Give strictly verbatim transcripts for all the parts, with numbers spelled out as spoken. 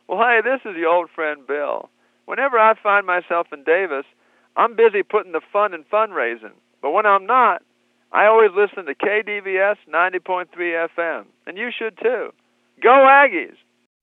Well, hey, this is the old friend Bill. Whenever I find myself in Davis, I'm busy putting the fun in fundraising. But when I'm not, I always listen to K D V S ninety point three F M. And you should too. Go Aggies!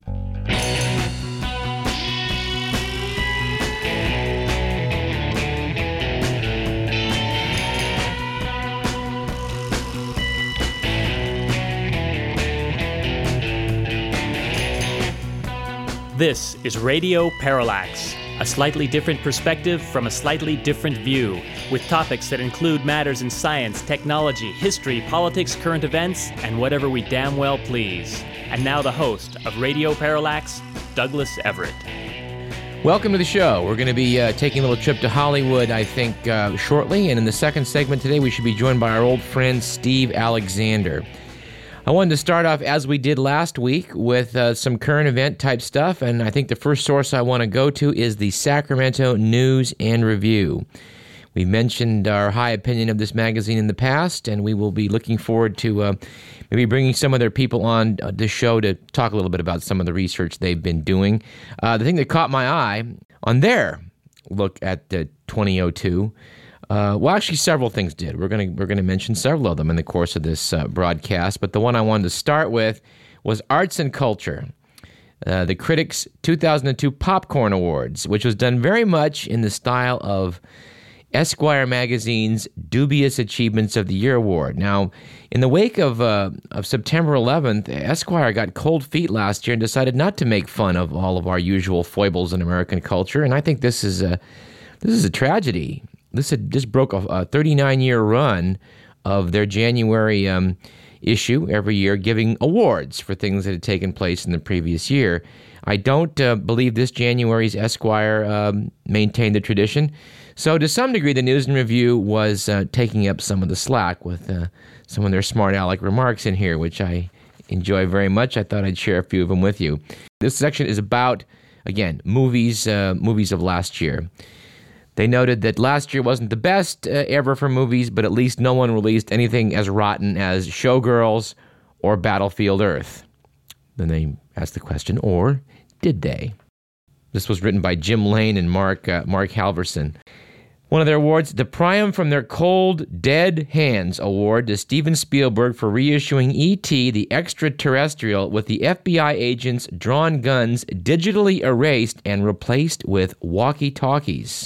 This is Radio Parallax, a slightly different perspective from a slightly different view, with topics that include matters in science, technology, history, politics, current events, and whatever we damn well please. And now the host of Radio Parallax, Douglas Everett. Welcome to the show. We're going to be uh, taking a little trip to Hollywood, I think, uh, shortly. And in the second segment today, we should be joined by our old friend, Steve Alexander. I wanted to start off, as we did last week, with uh, some current event type stuff, and I think the first source I want to go to is the Sacramento News and Review. We mentioned our high opinion of this magazine in the past, and we will be looking forward to uh, maybe bringing some of their people on uh, this show to talk a little bit about some of the research they've been doing. Uh, the thing that caught my eye on their look at the twenty oh two, Uh, well, actually, several things did. We're going to we're going to mention several of them in the course of this uh, broadcast, but the one I wanted to start with was Arts and Culture, uh, the Critics' two thousand two Popcorn Awards, which was done very much in the style of Esquire magazine's Dubious Achievements of the Year Award. Now, in the wake of uh, of September eleventh, Esquire got cold feet last year and decided not to make fun of all of our usual foibles in American culture, and I think this is a this is a tragedy. This had just broke a thirty-nine-year run of their January um, issue every year, giving awards for things that had taken place in the previous year. I don't uh, believe this January's Esquire um, maintained the tradition. So to some degree, the News and Review was uh, taking up some of the slack with uh, some of their smart aleck remarks in here, which I enjoy very much. I thought I'd share a few of them with you. This section is about, again, movies, uh, movies of last year. They noted that last year wasn't the best uh, ever for movies, but at least no one released anything as rotten as Showgirls or Battlefield Earth. Then they asked the question, or did they? This was written by Jim Lane and Mark uh, Mark Halverson. One of their awards, the Priam from Their Cold, Dead Hands Award to Steven Spielberg for reissuing E T the Extraterrestrial with the F B I agents' drawn guns digitally erased and replaced with walkie-talkies.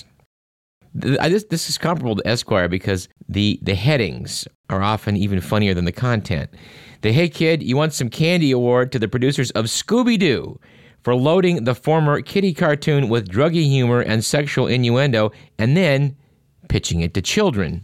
This, this is comparable to Esquire because the, the headings are often even funnier than the content. The Hey Kid, You Want Some Candy Award to the producers of Scooby-Doo for loading the former kiddie cartoon with druggy humor and sexual innuendo and then pitching it to children.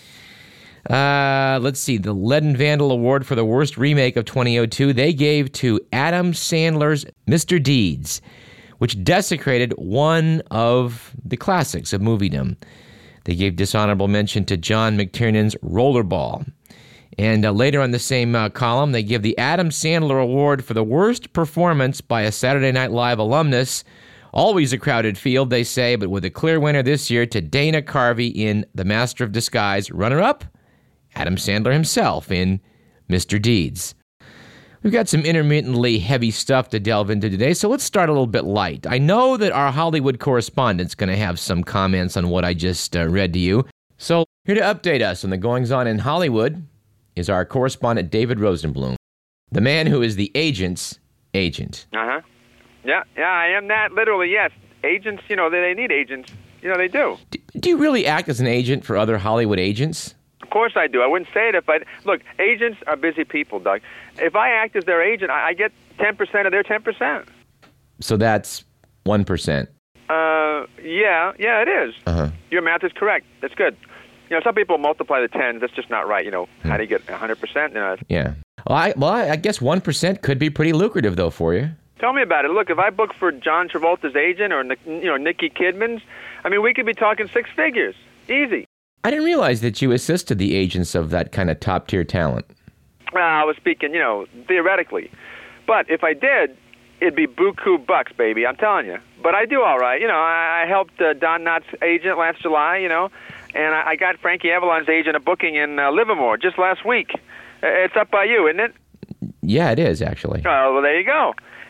Uh, let's see, the Lead and Vandal Award for the worst remake of twenty oh two, they gave to Adam Sandler's Mister Deeds, which desecrated one of the classics of moviedom. They gave dishonorable mention to John McTiernan's Rollerball. And uh, later on the same uh, column, they give the Adam Sandler Award for the worst performance by a Saturday Night Live alumnus. Always a crowded field, they say, but with a clear winner this year to Dana Carvey in The Master of Disguise. Runner-up, Adam Sandler himself in Mister Deeds. We've got some intermittently heavy stuff to delve into today, so let's start a little bit light. I know that our Hollywood correspondent's going to have some comments on what I just uh, read to you. So here to update us on the goings-on in Hollywood is our correspondent David Rosenblum, the man who is the agent's agent. Uh-huh. Yeah, yeah, I am that, literally, yes. Agents, you know, they, they need agents. You know, they do. do. Do you really act as an agent for other Hollywood agents? Of course I do. I wouldn't say it if I... Look, agents are busy people, Doug. If I act as their agent, I, I get ten percent of their ten percent. So that's one percent. Uh, yeah, yeah, it is. Uh-huh. Your math is correct. That's good. You know, some people multiply the tens. That's just not right. You know, hmm. How do you get one hundred percent? You know, yeah. Well, I, well, I guess one percent could be pretty lucrative, though, for you. Tell me about it. Look, if I book for John Travolta's agent or, you know, Nikki Kidman's, I mean, we could be talking six figures. Easy. I didn't realize that you assisted the agents of that kind of top-tier talent. Well, I was speaking, you know, theoretically. But if I did, it'd be buku bucks, baby. I'm telling you. But I do all right. You know, I, I helped uh, Don Knotts' agent last July, you know, and I, I got Frankie Avalon's agent a booking in uh, Livermore just last week. Uh, it's up by you, isn't it? Yeah, it is, actually. Oh, well, there you go.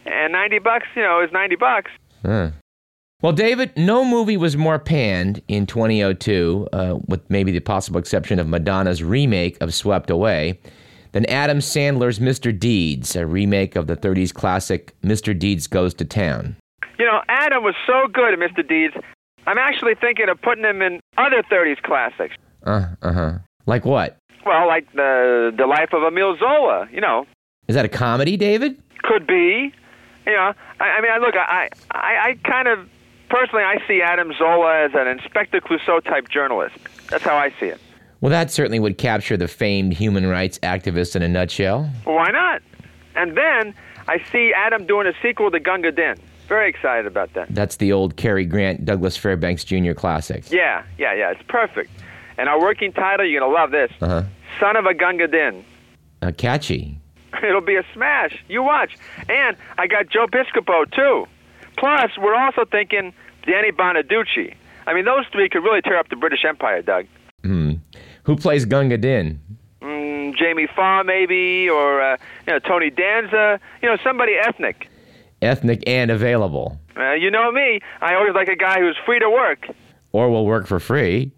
And ninety bucks, you know, is ninety bucks. Huh. Well, David, no movie was more panned in twenty oh two, uh, with maybe the possible exception of Madonna's remake of Swept Away, than Adam Sandler's Mister Deeds, a remake of the thirties classic Mister Deeds Goes to Town. You know, Adam was so good at Mister Deeds, I'm actually thinking of putting him in other thirties classics. Uh, uh-huh. Like what? Well, like the the Life of Emile Zola, you know. Is that a comedy, David? Could be. You know, I, I mean, I look, I, I, I kind of, personally, I see Adam Zola as an Inspector Clouseau type journalist. That's how I see it. Well, that certainly would capture the famed human rights activist in a nutshell. Well, why not? And then I see Adam doing a sequel to Gunga Din. Very excited about that. That's the old Cary Grant, Douglas Fairbanks Junior classic. Yeah, yeah, yeah. It's perfect. And our working title, you're going to love this. Uh-huh. Son of a Gunga Din. Uh, catchy. It'll be a smash. You watch. And I got Joe Piscopo, too. Plus, we're also thinking Danny Bonaducci. I mean, those three could really tear up the British Empire, Doug. Hmm. Who plays Gunga Din? Mm, Jamie Farr, maybe, or uh, you know, Tony Danza. You know, somebody ethnic. Ethnic and available. Uh, you know me. I always like a guy who's free to work. Or will work for free.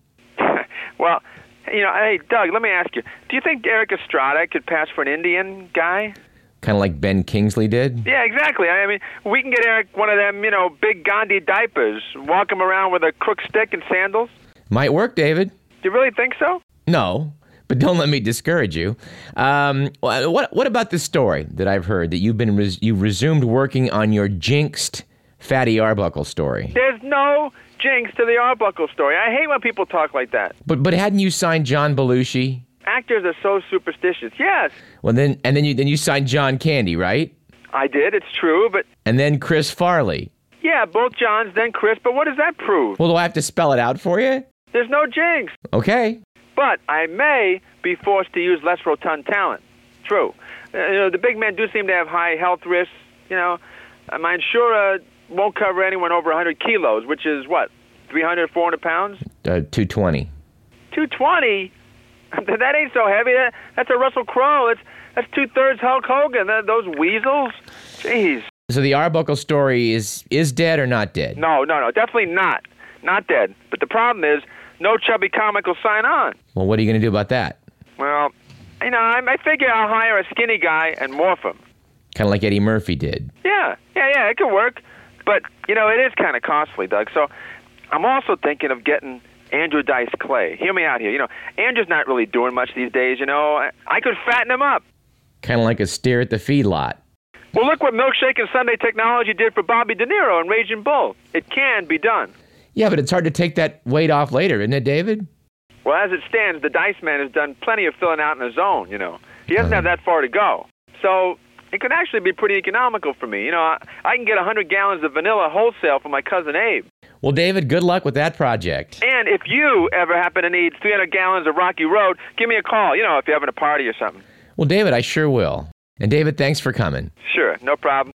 Well, you know, hey, Doug, let me ask you. Do you think Eric Estrada could pass for an Indian guy? Kind of like Ben Kingsley did? Yeah, exactly. I mean, we can get Eric one of them, you know, big Gandhi diapers, walk him around with a crook stick and sandals. Might work, David. Do you really think so? No, but don't let me discourage you. Um, what what about this story that I've heard that you've been res- you resumed working on your jinxed Fatty Arbuckle story? There's no jinx to the Arbuckle story. I hate when people talk like that. But but hadn't you signed John Belushi? Actors are so superstitious. Yes. Well, then and then you then you signed John Candy, right? I did. It's true, but and then Chris Farley. Yeah, both Johns, then Chris. But what does that prove? Well, do I have to spell it out for you? There's no jinx. Okay. But I may be forced to use less rotund talent. True. Uh, you know, the big men do seem to have high health risks. You know, uh, my insurer won't cover anyone over one hundred kilos, which is what, three hundred, four hundred pounds? Uh, two twenty. two twenty? That ain't so heavy. That, that's a Russell Crowe. That's, that's two-thirds Hulk Hogan. That, those weasels. Jeez. So the Arbuckle story is is dead or not dead? No, no, no. Definitely not. Not dead. But the problem is, no chubby comic will sign on. Well, what are you going to do about that? Well, you know, I, I figure I'll hire a skinny guy and morph him. Kind of like Eddie Murphy did. Yeah, yeah, yeah, it could work. But, you know, it is kind of costly, Doug. So I'm also thinking of getting Andrew Dice Clay. Hear me out here. You know, Andrew's not really doing much these days, you know. I, I could fatten him up. Kind of like a steer at the feedlot. Well, look what Milkshake and Sunday Technology did for Bobby De Niro in Raging Bull. It can be done. Yeah, but it's hard to take that weight off later, isn't it, David? Well, as it stands, the Dice Man has done plenty of filling out in his own, you know. He doesn't uh-huh. have that far to go. So it could actually be pretty economical for me. You know, I, I can get one hundred gallons of vanilla wholesale from my cousin Abe. Well, David, good luck with that project. And if you ever happen to need three hundred gallons of Rocky Road, give me a call, you know, if you're having a party or something. Well, David, I sure will. And David, thanks for coming. Sure, no problem.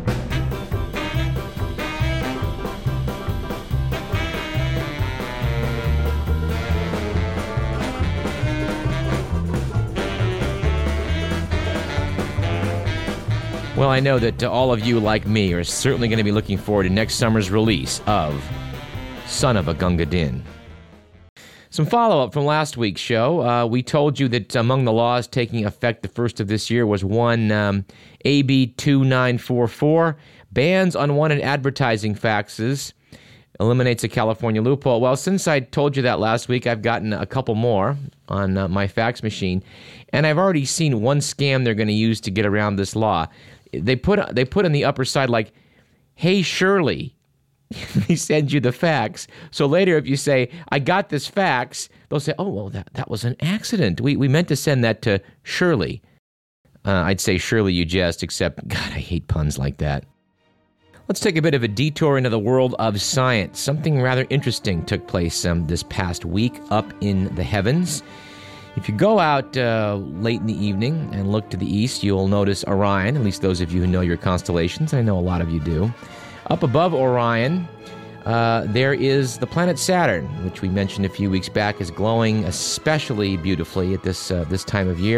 Well, I know that uh, all of you, like me, are certainly going to be looking forward to next summer's release of Son of a Gunga Din. Some follow-up from last week's show. Uh, we told you that among the laws taking effect the first of this year was one um, A B two nine four four, bans unwanted advertising faxes, eliminates a California loophole. Well, since I told you that last week, I've gotten a couple more on uh, my fax machine, and I've already seen one scam they're going to use to get around this law. They put they put on the upper side like, "Hey Shirley," they send you the fax. So later, if you say, "I got this fax," they'll say, "Oh, well, that that was an accident. We we meant to send that to Shirley." Uh, I'd say, "Shirley, you jest," except, God, I hate puns like that. Let's take a bit of a detour into the world of science. Something rather interesting took place um, this past week up in the heavens. If you go out uh, late in the evening and look to the east, you'll notice Orion, at least those of you who know your constellations. I know a lot of you do. Up above Orion, uh, there is the planet Saturn, which we mentioned a few weeks back is glowing especially beautifully at this uh, this time of year.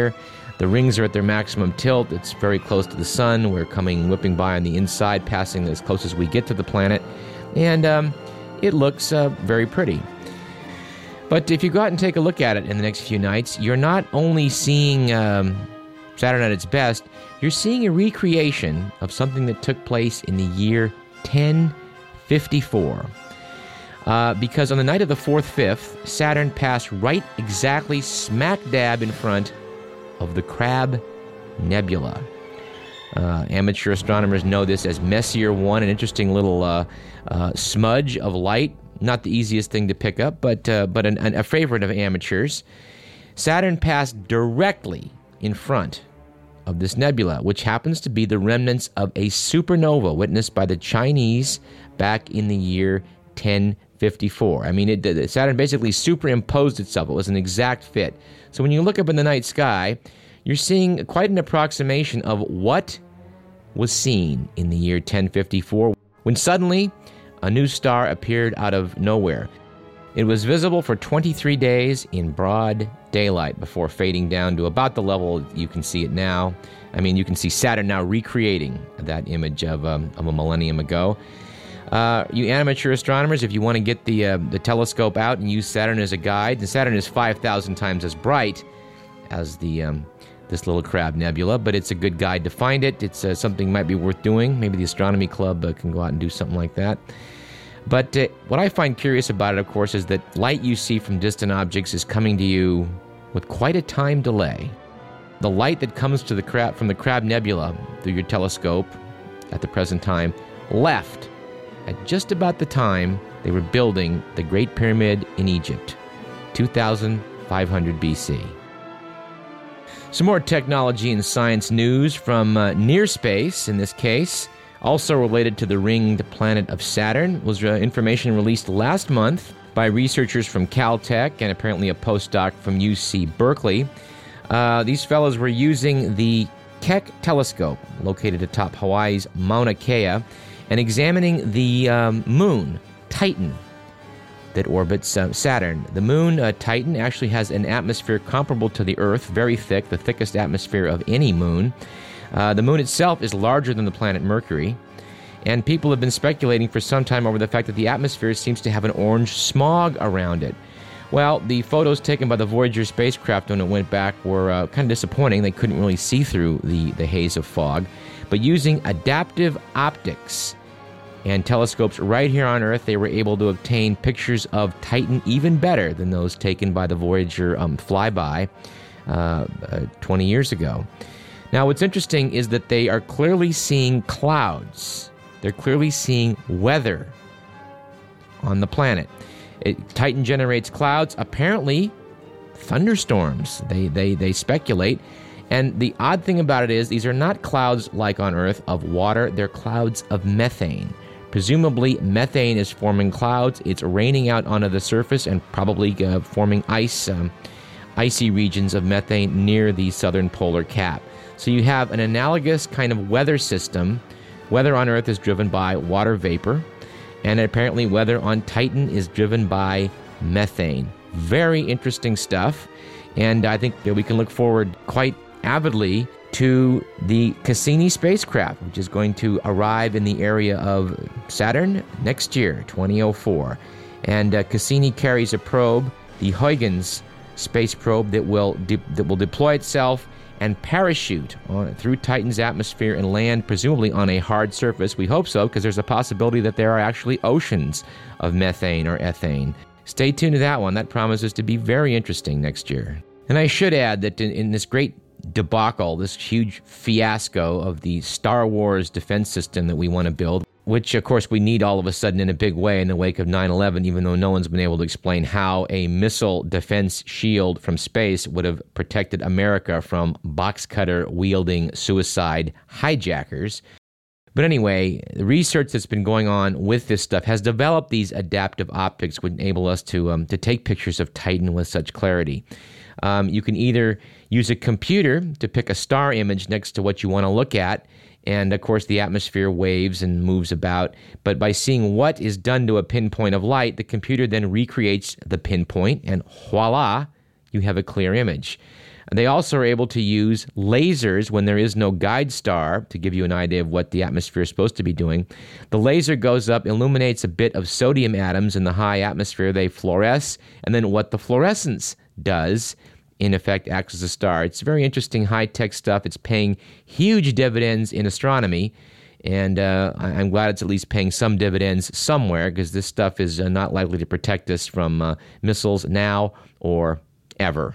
The rings are at their maximum tilt. It's very close to the sun. We're coming whipping by on the inside, passing as close as we get to the planet. And um, it looks uh, very pretty. But if you go out and take a look at it in the next few nights, you're not only seeing um, Saturn at its best, you're seeing a recreation of something that took place in the year ten fifty-four. Uh, because on the night of the fourth fifth, Saturn passed right exactly smack dab in front of the Crab Nebula. Uh, amateur astronomers know this as Messier one, an interesting little uh, uh, smudge of light. Not the easiest thing to pick up, but uh, but an, an, a favorite of amateurs. Saturn passed directly in front of this nebula, which happens to be the remnants of a supernova witnessed by the Chinese back in the year ten fifty-four. I mean, it, Saturn basically superimposed itself. It was an exact fit. So when you look up in the night sky, you're seeing quite an approximation of what was seen in the year ten fifty-four, when suddenly a new star appeared out of nowhere. It was visible for twenty-three days in broad daylight before fading down to about the level you can see it now. I mean, you can see Saturn now recreating that image of, um, of a millennium ago. Uh, you amateur astronomers, if you want to get the uh, the telescope out and use Saturn as a guide, and Saturn is five thousand times as bright as the um, this little Crab Nebula, but it's a good guide to find it. It's uh, something might be worth doing. Maybe the Astronomy Club uh, can go out and do something like that. But uh, what I find curious about it, of course, is that light you see from distant objects is coming to you with quite a time delay. The light that comes to the crab from the Crab Nebula through your telescope at the present time left at just about the time they were building the Great Pyramid in Egypt, two thousand five hundred B C. Some more technology and science news from uh, near space, in this case. Also related to the ringed planet of Saturn was uh, information released last month by researchers from Caltech and apparently a postdoc from U C Berkeley. Uh, these fellows were using the Keck telescope located atop Hawaii's Mauna Kea and examining the um, moon, Titan, that orbits uh, Saturn. The moon, uh, Titan, actually has an atmosphere comparable to the Earth, very thick, the thickest atmosphere of any moon. Uh, the moon itself is larger than the planet Mercury, and people have been speculating for some time over the fact that the atmosphere seems to have an orange smog around it. Well, the photos taken by the Voyager spacecraft when it went back were uh, kind of disappointing. They couldn't really see through the, the haze of fog. But using adaptive optics and telescopes right here on Earth, they were able to obtain pictures of Titan even better than those taken by the Voyager um, flyby uh, uh, twenty years ago. Now, what's interesting is that they are clearly seeing clouds. They're clearly seeing weather on the planet. It, Titan generates clouds, apparently thunderstorms, they, they, they speculate. And the odd thing about it is these are not clouds like on Earth of water, they're clouds of methane. Presumably, methane is forming clouds. It's raining out onto the surface and probably uh, forming ice, um, icy regions of methane near the southern polar cap. So you have an analogous kind of weather system. Weather on Earth is driven by water vapor, and apparently weather on Titan is driven by methane. Very interesting stuff, and I think that we can look forward quite avidly to the Cassini spacecraft, which is going to arrive in the area of Saturn next year, twenty oh four. And uh, Cassini carries a probe, the Huygens space probe, that will de- that will deploy itself and parachute on, through Titan's atmosphere and land presumably on a hard surface. We hope so, because there's a possibility that there are actually oceans of methane or ethane. Stay tuned to that one. That promises to be very interesting next year. And I should add that in, in this great debacle, this huge fiasco of the Star Wars defense system that we want to build, which, of course, we need all of a sudden in a big way in the wake of nine eleven, even though no one's been able to explain how a missile defense shield from space would have protected America from box cutter-wielding suicide hijackers. But anyway, the research that's been going on with this stuff has developed these adaptive optics which enable us to um, to take pictures of Titan with such clarity. Um, you can either use a computer to pick a star image next to what you want to look at, and of course the atmosphere waves and moves about, but by seeing what is done to a pinpoint of light, the computer then recreates the pinpoint, and voila, you have a clear image. They also are able to use lasers when there is no guide star, to give you an idea of what the atmosphere is supposed to be doing. The laser goes up, illuminates a bit of sodium atoms in the high atmosphere. They fluoresce, and then what the fluorescence does, in effect, acts as a star. It's very interesting, high-tech stuff. It's paying huge dividends in astronomy, and uh, I'm glad it's at least paying some dividends somewhere, because this stuff is uh, not likely to protect us from uh, missiles now or ever.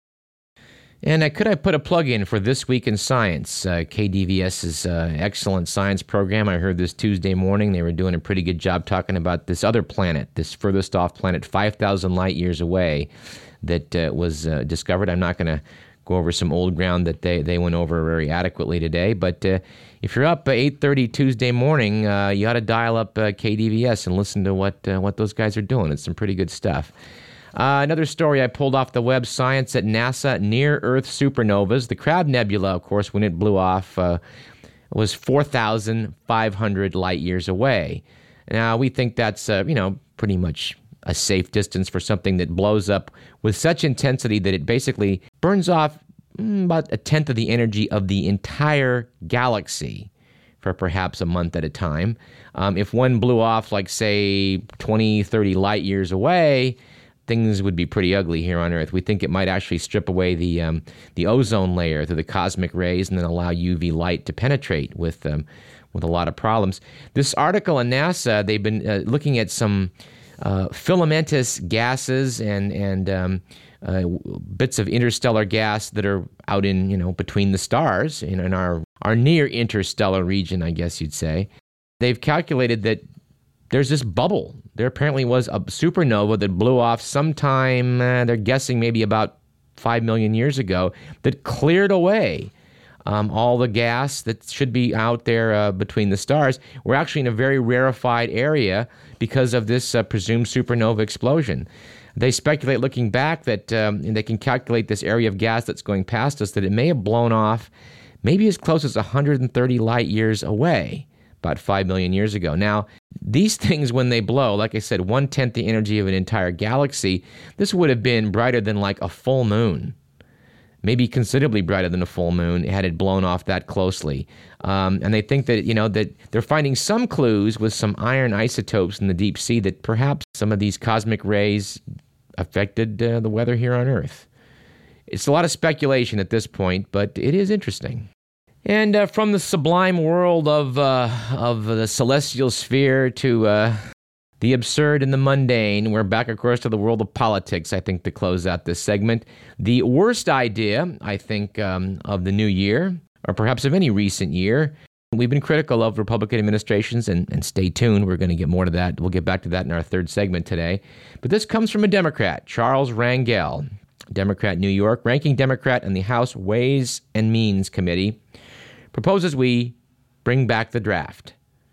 And uh, could I put a plug in for This Week in Science, uh, KDVS's uh, excellent science program? I heard this Tuesday morning. They were doing a pretty good job talking about this other planet, this furthest off planet, five thousand light years away, that uh, was uh, discovered. I'm not going to go over some old ground that they, they went over very adequately today. But uh, if you're up at eight thirty Tuesday morning, uh, you ought to dial up uh, K D V S and listen to what uh, what those guys are doing. It's some pretty good stuff. Uh, another story I pulled off the web, Science at NASA, near-Earth supernovas. The Crab Nebula, of course, when it blew off, uh, was four thousand five hundred light years away. Now, we think that's, uh, you know, pretty much a safe distance for something that blows up with such intensity that it basically burns off mm, about a tenth of the energy of the entire galaxy for perhaps a month at a time. Um, if one blew off, like, say, twenty, thirty light years away, things would be pretty ugly here on Earth. We think it might actually strip away the um, the ozone layer through the cosmic rays and then allow U V light to penetrate with um, with a lot of problems. This article in NASA, they've been uh, looking at some uh, filamentous gases and and um, uh, bits of interstellar gas that are out in, you know, between the stars in, in our our near interstellar region, I guess you'd say. They've calculated that there's this bubble. There apparently was a supernova that blew off sometime, uh, they're guessing maybe about five million years ago, that cleared away um, all the gas that should be out there uh, between the stars. We're actually in a very rarefied area because of this uh, presumed supernova explosion. They speculate, looking back, that um, and they can calculate this area of gas that's going past us, that it may have blown off maybe as close as one hundred thirty light years away, about five million years ago. Now, these things, when they blow, like I said, one-tenth the energy of an entire galaxy, this would have been brighter than like a full moon, maybe considerably brighter than a full moon had it blown off that closely. Um, and they think that, you know, that they're finding some clues with some iron isotopes in the deep sea that perhaps some of these cosmic rays affected uh, the weather here on Earth. It's a lot of speculation at this point, but it is interesting. And uh, from the sublime world of uh, of the celestial sphere to uh, the absurd and the mundane, we're back, of course, to the world of politics, I think, to close out this segment. The worst idea, I think, um, of the new year, or perhaps of any recent year, we've been critical of Republican administrations, and, and stay tuned, we're going to get more to that. We'll get back to that in our third segment today. But this comes from a Democrat, Charles Rangel, Democrat, New York, ranking Democrat on the House Ways and Means Committee, proposes we bring back the draft.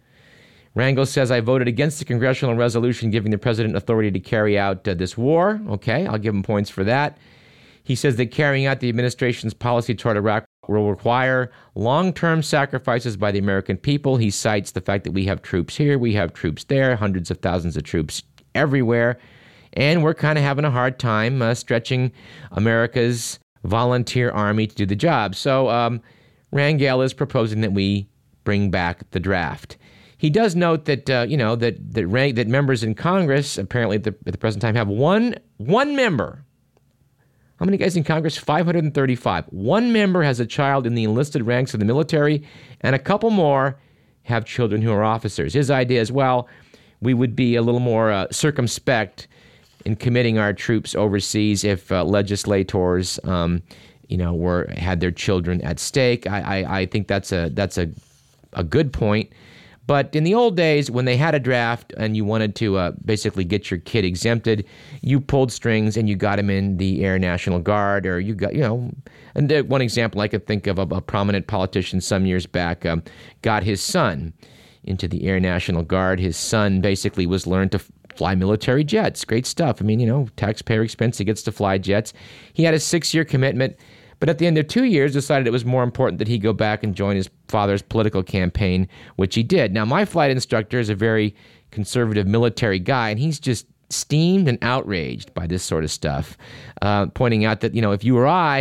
Rangel says, I voted against the congressional resolution giving the president authority to carry out uh, this war. Okay, I'll give him points for that. He says that carrying out the administration's policy toward Iraq will require long-term sacrifices by the American people. He cites the fact that we have troops here, we have troops there, hundreds of thousands of troops everywhere, and we're kind of having a hard time uh, stretching America's volunteer army to do the job. So, um, Rangel is proposing that we bring back the draft. He does note that uh, you know that that, rank, that members in Congress apparently at the, at the present time have one one member. How many guys in Congress? five hundred thirty-five. One member has a child in the enlisted ranks of the military, and a couple more have children who are officers. His idea is, well, we would be a little more uh, circumspect in committing our troops overseas if uh, legislators um, you know, were had their children at stake. I, I, I think that's a that's a a good point. But in the old days, when they had a draft and you wanted to uh, basically get your kid exempted, you pulled strings and you got him in the Air National Guard, or you got, you know, and uh, one example I could think of, a, a prominent politician some years back um, got his son into the Air National Guard. His son basically was learned to fly military jets. Great stuff. I mean, you know, taxpayer expense, he gets to fly jets. He had a six-year commitment, but at the end of two years decided it was more important that he go back and join his father's political campaign, which he did. Now, my flight instructor is a very conservative military guy, and he's just steamed and outraged by this sort of stuff, uh, pointing out that, you know, if you or I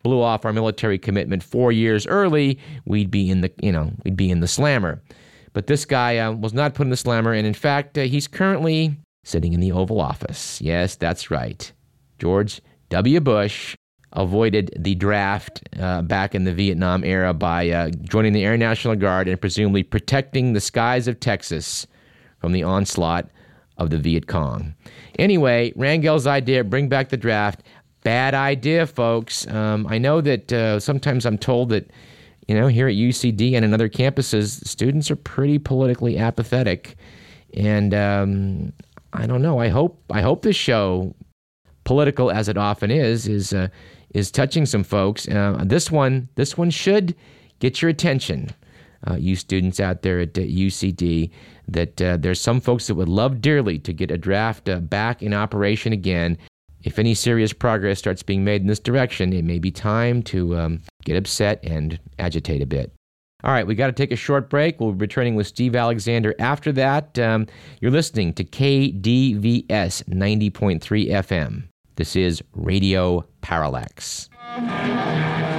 blew off our military commitment four years early, we'd be in the, you know, we'd be in the slammer. But this guy uh, was not put in the slammer, and in fact, uh, he's currently sitting in the Oval Office. Yes, that's right. George W. Bush avoided the draft uh, back in the Vietnam era by uh, joining the Air National Guard and presumably protecting the skies of Texas from the onslaught of the Viet Cong. Anyway, Rangel's idea, bring back the draft, bad idea, folks. Um, I know that uh, sometimes I'm told that, you know, here at U C D and in other campuses, students are pretty politically apathetic. And um, I don't know, I hope I hope this show, political as it often is, is uh, is touching some folks. Uh, this one, this one should get your attention, uh, you students out there at uh, U C D, that uh, there's some folks that would love dearly to get a draft uh, back in operation again. If any serious progress starts being made in this direction, it may be time to um, get upset and agitate a bit. All right, we got to take a short break. We'll be returning with Steve Alexander after that. Um, you're listening to K D V S ninety point three F M. This is Radio Parallax.